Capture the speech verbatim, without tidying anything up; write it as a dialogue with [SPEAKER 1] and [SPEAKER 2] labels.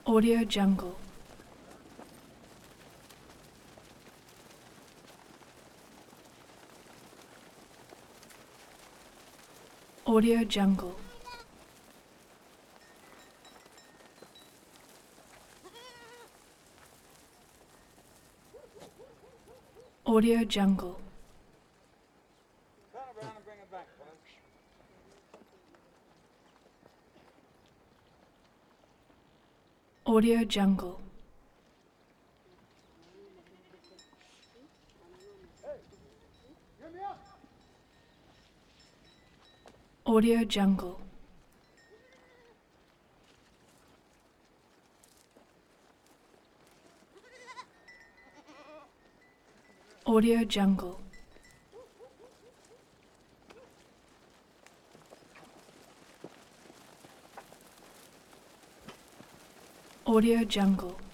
[SPEAKER 1] Audio Jungle. Audio Jungle. Audio Jungle.
[SPEAKER 2] Turn around and bring it back, folks.
[SPEAKER 1] Audio Jungle.
[SPEAKER 2] Get me up!
[SPEAKER 1] Audio Jungle. Audio Jungle. Audio Jungle.